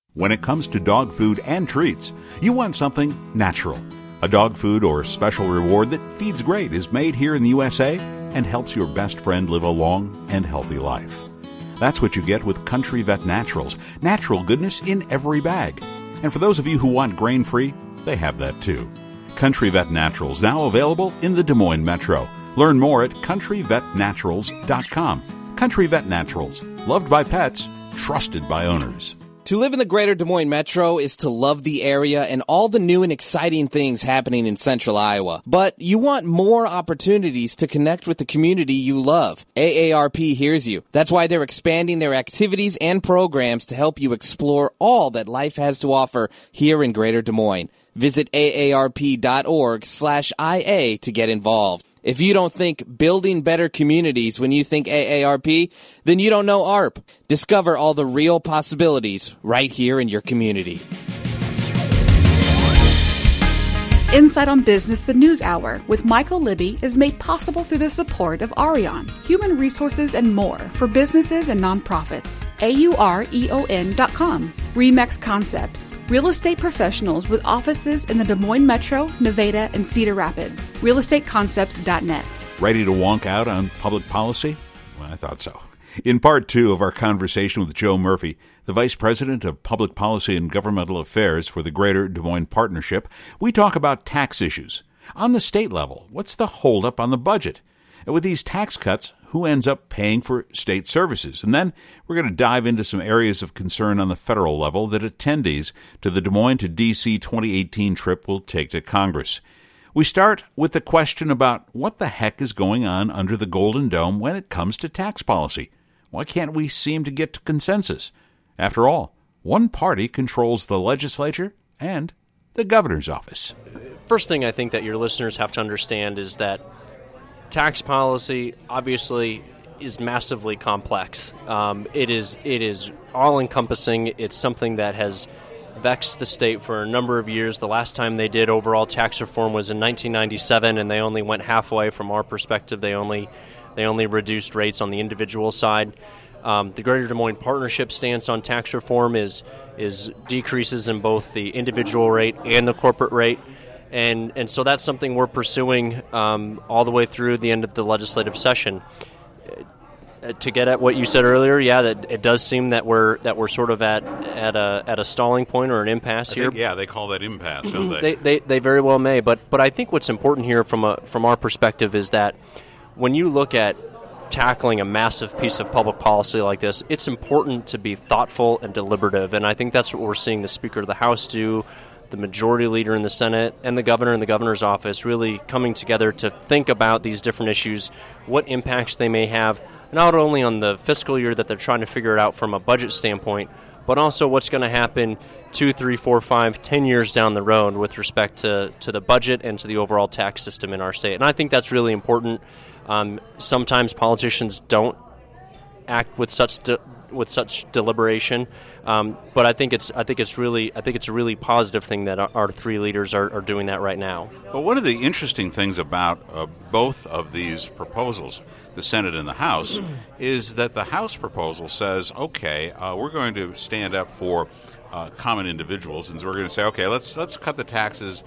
When it comes to dog food and treats, you want something natural. A dog food or special reward that feeds great is made here in the USA and helps your best friend live a long and healthy life. That's what you get with Country Vet Naturals. Natural goodness in every bag. And for those of you who want grain-free, they have that too. Country Vet Naturals, now available in the Des Moines Metro. Learn more at countryvetnaturals.com. Country Vet Naturals, loved by pets, trusted by owners. To live in the greater Des Moines Metro is to love the area and all the new and exciting things happening in central Iowa. But you want more opportunities to connect with the community you love. AARP hears you. That's why they're expanding their activities and programs to help you explore all that life has to offer here in greater Des Moines. Visit aarp.org/IA to get involved. If you don't think building better communities when you think AARP, then you don't know ARP. Discover all the real possibilities right here in your community. Insight on Business, the News Hour, with Michael Libby is made possible through the support of Arion, Human Resources and More for businesses and nonprofits. AUREON.com. Remax Concepts, real estate professionals with offices in the Des Moines Metro, Nevada, and Cedar Rapids. RealestateConcepts.net. Ready to wonk out on public policy? Well, I thought so. In part two of our conversation with Joe Murphy, the Vice President of Public Policy and Governmental Affairs for the Greater Des Moines Partnership, we talk about tax issues. On the state level, what's the holdup on the budget? And with these tax cuts, who ends up paying for state services? And then we're going to dive into some areas of concern on the federal level that attendees to the Des Moines to D.C. 2018 trip will take to Congress. We start with the question about what the heck is going on under the Golden Dome when it comes to tax policy. Why can't we seem to get to consensus? After all, one party controls the legislature and the governor's office. First thing I think that your listeners have to understand is that tax policy obviously is massively complex. It is all-encompassing. It's something that has vexed the state for a number of years. The last time they did overall tax reform was in 1997, and they only went halfway. From our perspective, they only reduced rates on the individual side. The Greater Des Moines Partnership stance on tax reform is decreases in both the individual rate and the corporate rate. And so that's something we're pursuing all the way through the end of the legislative session. To get at what you said earlier, yeah, that it does seem that we're sort of at a stalling point or an impasse here. Yeah, they call that impasse, don't they? They very well may, but I think what's important here from our perspective is that when you look at tackling a massive piece of public policy like this, it's important to be thoughtful and deliberative, and I think that's what we're seeing the Speaker of the House do, the Majority Leader in the Senate, and the Governor and the Governor's office really coming together to think about these different issues, what impacts they may have, not only on the fiscal year that they're trying to figure it out from a budget standpoint, but also what's going to happen 2, 3, 4, 5, 10 years down the road with respect to the budget and to the overall tax system in our state. And I think that's really important. Sometimes politicians don't act with such deliberation, but I think it's a really positive thing that our three leaders are doing that right now. Well, one of the interesting things about both of these proposals, the Senate and the House, is that the House proposal says, okay, we're going to stand up for common individuals, and so we're going to say, okay, let's cut the taxes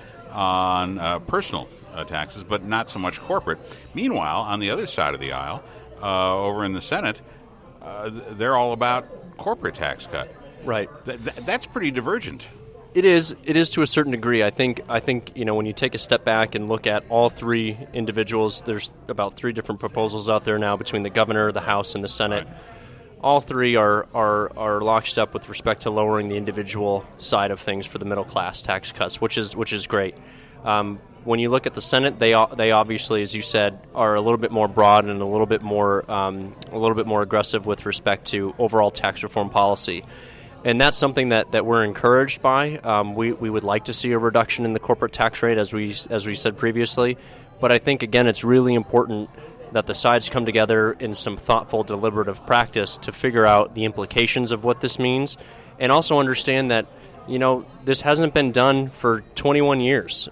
on personal taxes, but not so much corporate. Meanwhile, on the other side of the aisle, over in the Senate, they're all about corporate tax cut. Right. That's pretty divergent. It is to a certain degree. I think when you take a step back and look at all three individuals, there's about 3 different proposals out there now between the governor, the House, and the Senate. Right. All three are lockstep with respect to lowering the individual side of things for the middle class tax cuts, which is great. When you look at the Senate, they obviously, as you said, are a little bit more broad and a little bit more aggressive with respect to overall tax reform policy, and that's something that we're encouraged by. We would like to see a reduction in the corporate tax rate, as we said previously, but I think again it's really important that the sides come together in some thoughtful, deliberative practice to figure out the implications of what this means, and also understand that this hasn't been done for 21 years.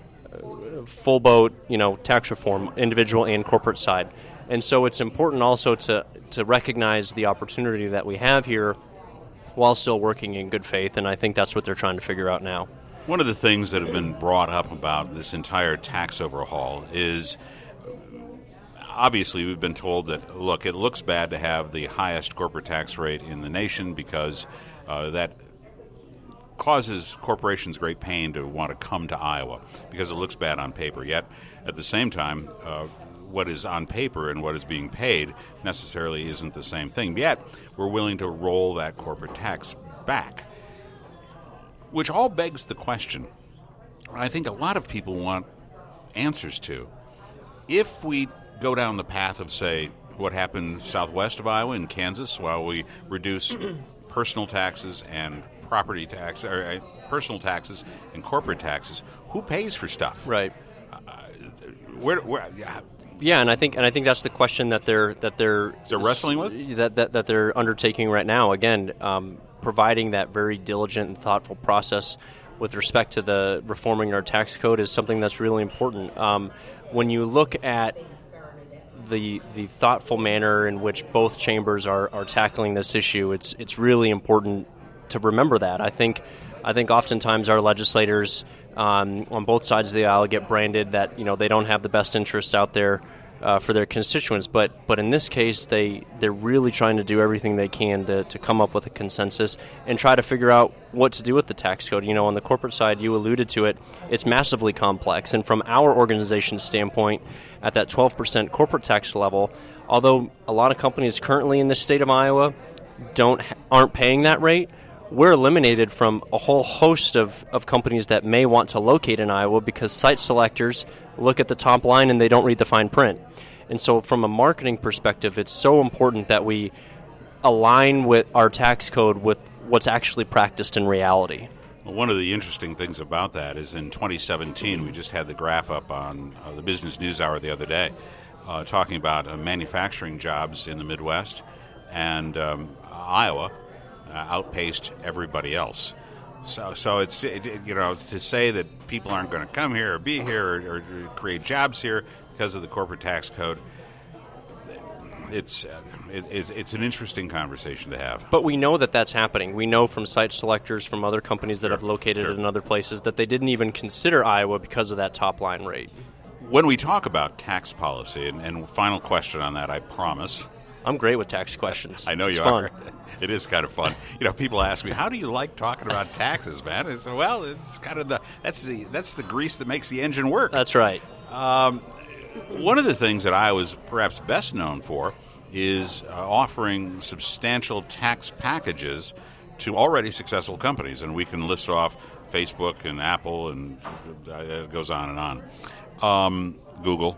Full boat, tax reform, individual and corporate side. And so it's important also to recognize the opportunity that we have here while still working in good faith, and I think that's what they're trying to figure out now. One of the things that have been brought up about this entire tax overhaul is, obviously, we've been told that, look, it looks bad to have the highest corporate tax rate in the nation because that causes corporations great pain to want to come to Iowa because it looks bad on paper. Yet, at the same time, what is on paper and what is being paid necessarily isn't the same thing. Yet, we're willing to roll that corporate tax back, which all begs the question, I think a lot of people want answers to. If we go down the path of, say, what happened southwest of Iowa in Kansas, while we reduce personal taxes and property tax, or personal taxes and corporate taxes, who pays for stuff? Right. Yeah. Yeah, and I think that's the question that they're wrestling with, that they're undertaking right now. Again, providing that very diligent and thoughtful process with respect to the reforming our tax code is something that's really important. When you look at the thoughtful manner in which both chambers are tackling this issue, it's really important to remember that. I think oftentimes our legislators on both sides of the aisle get branded that they don't have the best interests out there for their constituents, but in this case they're really trying to do everything they can to come up with a consensus and try to figure out what to do with the tax code. On the corporate side, you alluded to it, it's massively complex, and from our organization's standpoint, at that 12% corporate tax level, although a lot of companies currently in the state of Iowa aren't paying that rate, we're eliminated from a whole host of companies that may want to locate in Iowa because site selectors look at the top line and they don't read the fine print. And so from a marketing perspective, it's so important that we align with our tax code with what's actually practiced in reality. Well, one of the interesting things about that is in 2017, we just had the graph up on the Business News Hour the other day, talking about manufacturing jobs in the Midwest, and Iowa outpaced everybody else. So it's to say that people aren't going to come here or be here or create jobs here because of the corporate tax code. It's an interesting conversation to have. But we know that that's happening. We know from site selectors from other companies that have located in other places that they didn't even consider Iowa because of that top line rate. When we talk about tax policy, and final question on that, I promise. I'm great with tax questions. I know you are. It is kind of fun. People ask me, "How do you like talking about taxes, man?" It's kind of that's the grease that makes the engine work. That's right. One of the things that I was perhaps best known for is offering substantial tax packages to already successful companies, and we can list off Facebook and Apple, and it goes on and on. Google.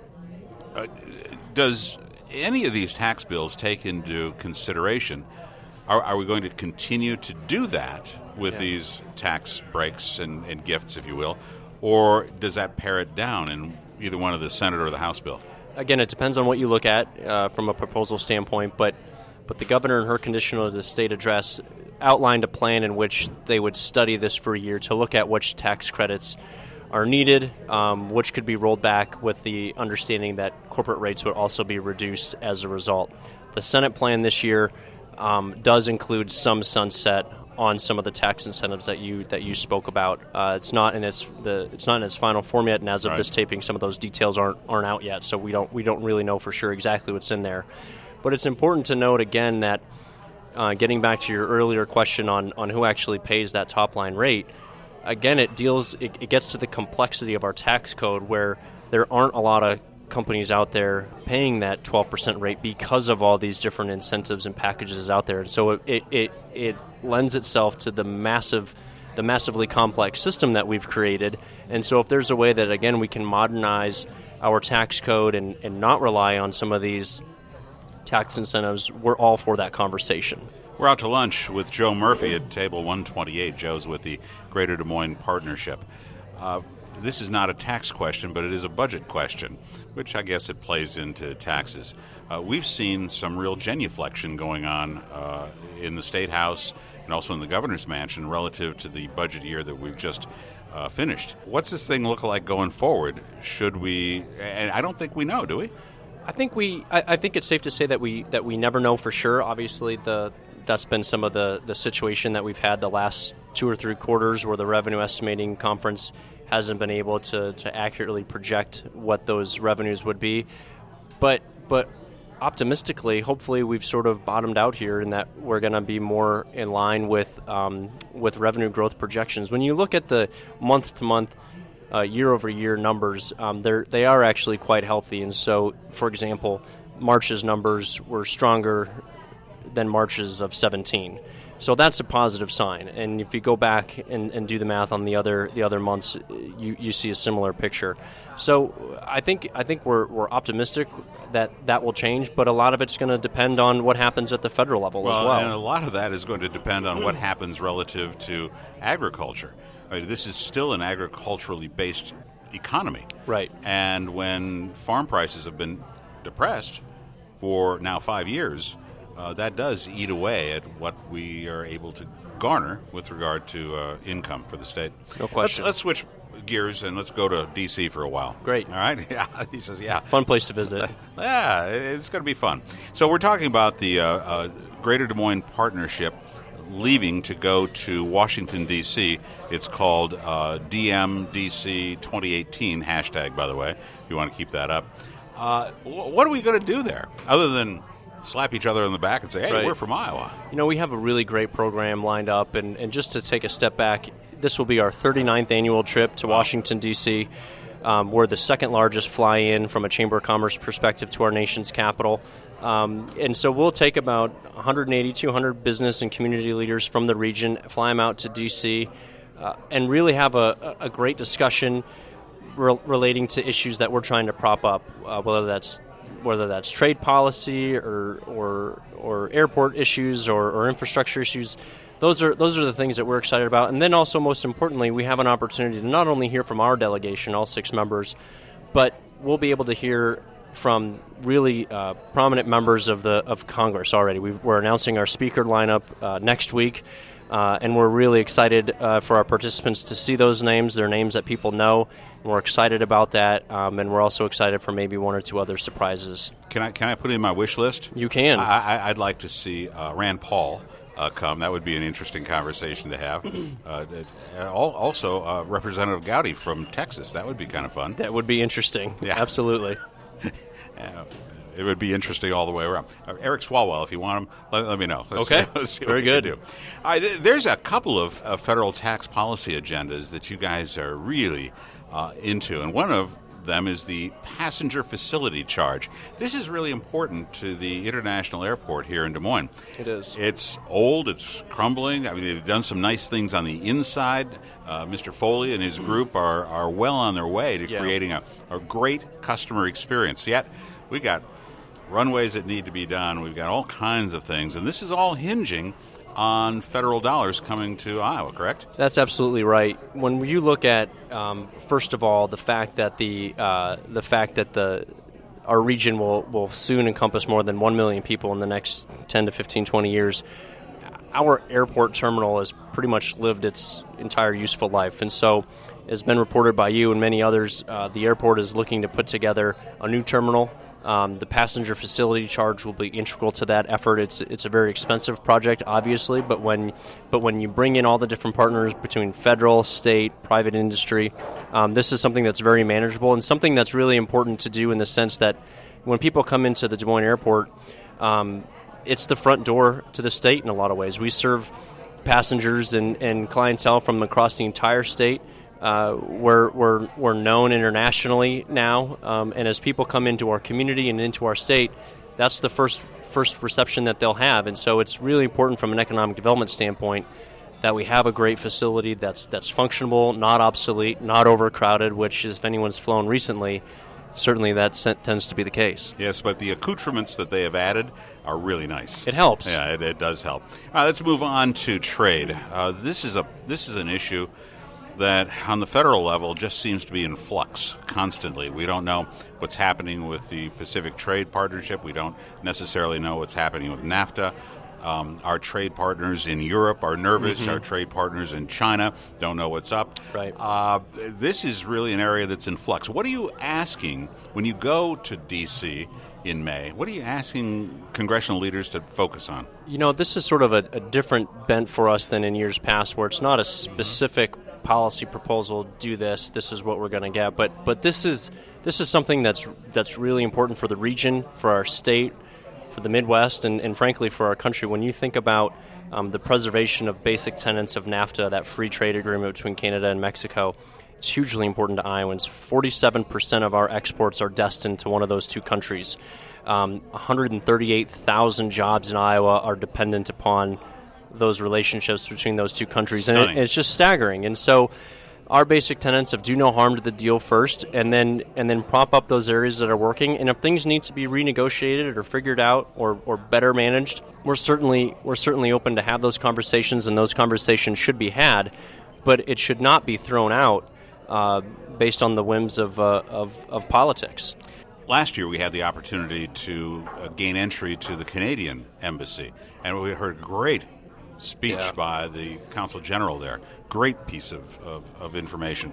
Does any of these tax bills take into consideration, are we going to continue to do that with these tax breaks and gifts, if you will, or does that pare it down in either one of the Senate or the House bill? Again, it depends on what you look at from a proposal standpoint, but the governor in her conditional to the state address outlined a plan in which they would study this for a year to look at which tax credits are needed, which could be rolled back with the understanding that corporate rates would also be reduced as a result. The Senate plan this year does include some sunset on some of the tax incentives that you spoke about. It's not in its final form yet, and as of this taping, some of those details aren't out yet. So we don't really know for sure exactly what's in there. But it's important to note again that getting back to your earlier question on who actually pays that top line rate. Again, it gets to the complexity of our tax code where there aren't a lot of companies out there paying that 12% rate because of all these different incentives and packages out there. And so it lends itself to the massively complex system that we've created. And so if there's a way that, again, we can modernize our tax code and not rely on some of these tax incentives, we're all for that conversation. We're out to lunch with Joe Murphy at table 128. Joe's with the Greater Des Moines Partnership. This is not a tax question, but it is a budget question, which I guess it plays into taxes. We've seen some real genuflection going on in the State House and also in the Governor's Mansion relative to the budget year that we've just finished. What's this thing look like going forward? Should we? And I don't think we know, do we? I think it's safe to say that we never know for sure. Obviously, the that's been some of the situation that we've had the last 2 or 3 quarters, where the revenue estimating conference hasn't been able to accurately project what those revenues would be. But optimistically, hopefully we've sort of bottomed out here, and that we're going to be more in line with revenue growth projections. When you look at the month-to-month, year-over-year numbers, they are actually quite healthy. And so, for example, March's numbers were stronger than March's of 17. So that's a positive sign. And if you go back and do the math on the other months, you see a similar picture. So I think we're optimistic that will change, but a lot of it's going to depend on what happens at the federal level as well. And a lot of that is going to depend on what happens relative to agriculture. I mean, this is still an agriculturally based economy. Right. And when farm prices have been depressed for now 5 years, that does eat away at what we are able to garner with regard to income for the state. No question. Let's switch gears and let's go to D.C. for a while. Great. All right? Yeah. He says, yeah. Fun place to visit. Yeah, it's going to be fun. So we're talking about the Greater Des Moines Partnership leaving to go to Washington, D.C. It's called DMDC 2018, hashtag, by the way, if you want to keep that up. What are we going to do there, other than slap each other on the back and say, hey, right. We're from Iowa? You know, we have a really great program lined up, and just to take a step back, this will be our 39th annual trip to Washington, D.C. We're the second largest fly-in from a Chamber of Commerce perspective to our nation's capital. And so we'll take about 180, 200 business and community leaders from the region, fly them out to D.C., and really have a great discussion relating to issues that we're trying to prop up, whether that's trade policy or airport issues or infrastructure issues. Those are the things that we're excited about. And then also, most importantly, we have an opportunity to not only hear from our delegation, all 6 members, but we'll be able to hear from really prominent members of Congress already. We're announcing our speaker lineup next week, and we're really excited for our participants to see those names. They're names that people know, and we're excited about that, and we're also excited for maybe 1 or 2 other surprises. Can I put it in my wish list? You can. I'd like to see Rand Paul come. That would be an interesting conversation to have. Also, Representative Gowdy from Texas. That would be kind of fun. That would be interesting. Yeah. Absolutely. It would be interesting all the way around. Eric Swalwell, if you want him, let me know. Let's see Very good. Do. There's a couple of federal tax policy agendas that you guys are really into, and one of them is the passenger facility charge. This is really important to the international airport here in Des Moines. It is. It's old. It's crumbling. I mean, they've done some nice things on the inside. Mr. Foley and his group are well on their way to creating a great customer experience. Yet, we got runways that need to be done. We've got all kinds of things, and this is all hinging on federal dollars coming to Iowa, correct? That's absolutely right. When you look at, first of all, the fact that our region will soon encompass more than 1 million people in the next 10 to 15, 20 years, our airport terminal has pretty much lived its entire useful life. And so, as been reported by you and many others, the airport is looking to put together a new terminal. The passenger facility charge will be integral to that effort. It's a very expensive project, obviously, but when you bring in all the different partners between federal, state, private industry, this is something that's very manageable and something that's really important to do in the sense that when people come into the Des Moines airport, it's the front door to the state in a lot of ways. We serve passengers and clientele from across the entire state. We're known internationally now, and as people come into our community and into our state, that's the first reception that they'll have. And so it's really important from an economic development standpoint that we have a great facility that's functional, not obsolete, not overcrowded, which, if anyone's flown recently, certainly that tends to be the case. Yes, but the accoutrements that they have added are really nice. It helps. Yeah, it does help. Let's move on to trade. This is an issue that on the federal level just seems to be in flux constantly. We don't know what's happening with the Pacific Trade Partnership. We don't necessarily know what's happening with NAFTA. Our trade partners in Europe are nervous. Mm-hmm. Our trade partners in China don't know what's up. Right. This is really an area that's in flux. What are you asking when you go to D.C. in May. What are you asking congressional leaders to focus on? This is sort of a different bent for us than in years past, where it's not a specific policy proposal, do this is what we're going to get. But this is something that's really important for the region, for our state, for the Midwest, and frankly for our country. When you think about the preservation of basic tenets of NAFTA, that free trade agreement between Canada and Mexico, it's hugely important to Iowans. 47% of our exports are destined to one of those two countries. 138,000 jobs in Iowa are dependent upon those relationships between those two countries. Stunning. And it's just staggering. And so our basic tenets of do no harm to the deal first, and then prop up those areas that are working. And if things need to be renegotiated or figured out or better managed, we're certainly open to have those conversations, and those conversations should be had. But it should not be thrown out based on the whims of politics. Last year we had the opportunity to gain entry to the Canadian embassy, and we heard a great speech by the Consul General there. Great piece of information.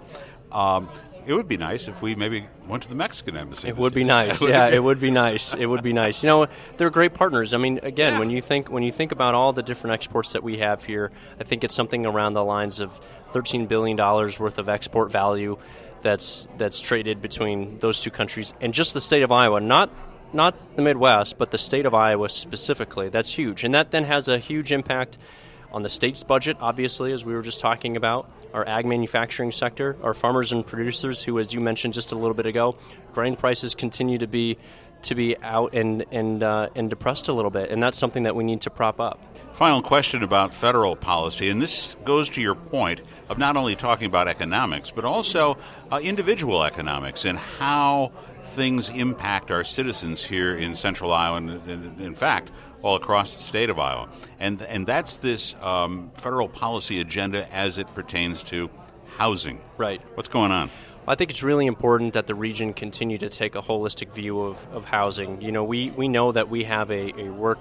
It would be nice if we maybe went to the Mexican embassy. It would be nice. It would be nice. It would be nice. They're great partners. I mean, again, when you think about all the different exports that we have here, I think it's something around the lines of $13 billion worth of export value that's traded between those two countries, and just the state of Iowa, not the Midwest, but the state of Iowa specifically. That's huge, and that then has a huge impact on the state's budget, obviously, as we were just talking about, our ag manufacturing sector, our farmers and producers who, as you mentioned just a little bit ago, grain prices continue to be out and depressed a little bit, and that's something that we need to prop up. Final question about federal policy, and this goes to your point of not only talking about economics, but also individual economics and how things impact our citizens here in Central Iowa and in fact, all across the state of Iowa. And that's this federal policy agenda as it pertains to housing. Right. What's going on? I think it's really important that the region continue to take a holistic view of housing. We know that we have a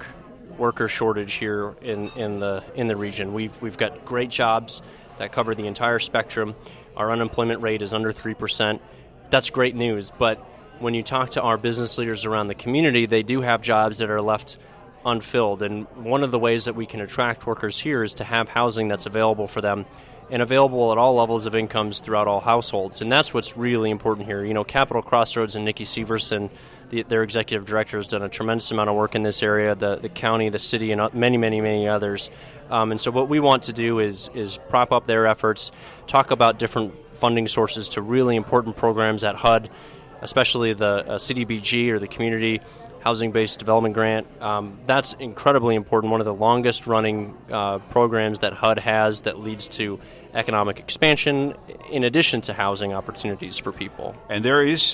worker shortage here in the region. We've got great jobs that cover the entire spectrum. Our unemployment rate is under 3%. That's great news, but when you talk to our business leaders around the community, they do have jobs that are left unfilled. And one of the ways that we can attract workers here is to have housing that's available for them and available at all levels of incomes throughout all households. And that's what's really important here. Capital Crossroads and Nikki Severson, their executive director, has done a tremendous amount of work in this area, the county, the city, and many, many, many others. And so what we want to do is prop up their efforts, talk about different funding sources to really important programs at HUD, especially the CDBG, or the Community Housing-Based Development Grant. That's incredibly important, one of the longest-running programs that HUD has that leads to economic expansion in addition to housing opportunities for people. And there is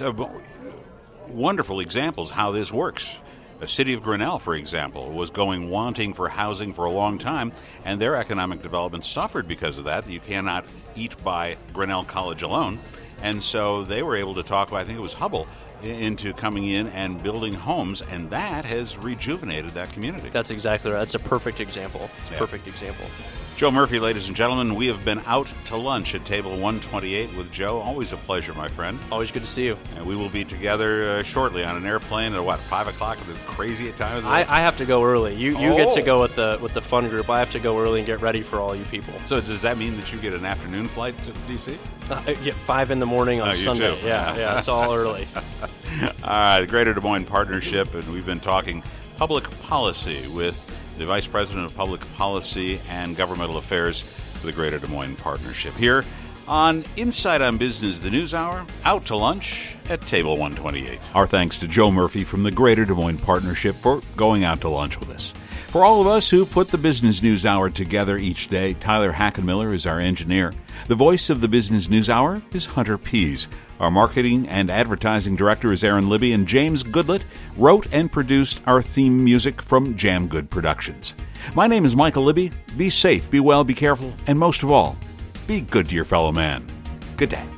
wonderful examples how this works. The city of Grinnell, for example, was wanting for housing for a long time, and their economic development suffered because of that. You cannot eat by Grinnell College alone. And so they were able to talk, I think it was Hubble, into coming in and building homes, and that has rejuvenated that community. That's exactly right. That's a perfect example. It's a perfect example. Joe Murphy, ladies and gentlemen, we have been out to lunch at table 128 with Joe. Always a pleasure, my friend. Always good to see you. And we will be together shortly on an airplane at 5 o'clock at the crazy time of the day? I have to go early. You get to go with the fun group. I have to go early and get ready for all you people. So does that mean that you get an afternoon flight to D.C.? Yeah, 5 in the morning on Sunday. Too. Yeah, it's all early. All right, the Greater Des Moines Partnership, and we've been talking public policy with the Vice President of Public Policy and Governmental Affairs for the Greater Des Moines Partnership here on Inside on Business, the News Hour, out to lunch at Table 128. Our thanks to Joe Murphy from the Greater Des Moines Partnership for going out to lunch with us. For all of us who put the Business News Hour together each day, Tyler Hackenmiller is our engineer. The voice of the Business News Hour is Hunter Pease. Our marketing and advertising director is Aaron Libby, and James Goodlett wrote and produced our theme music from Jam Good Productions. My name is Michael Libby. Be safe, be well, be careful, and most of all, be good to your fellow man. Good day.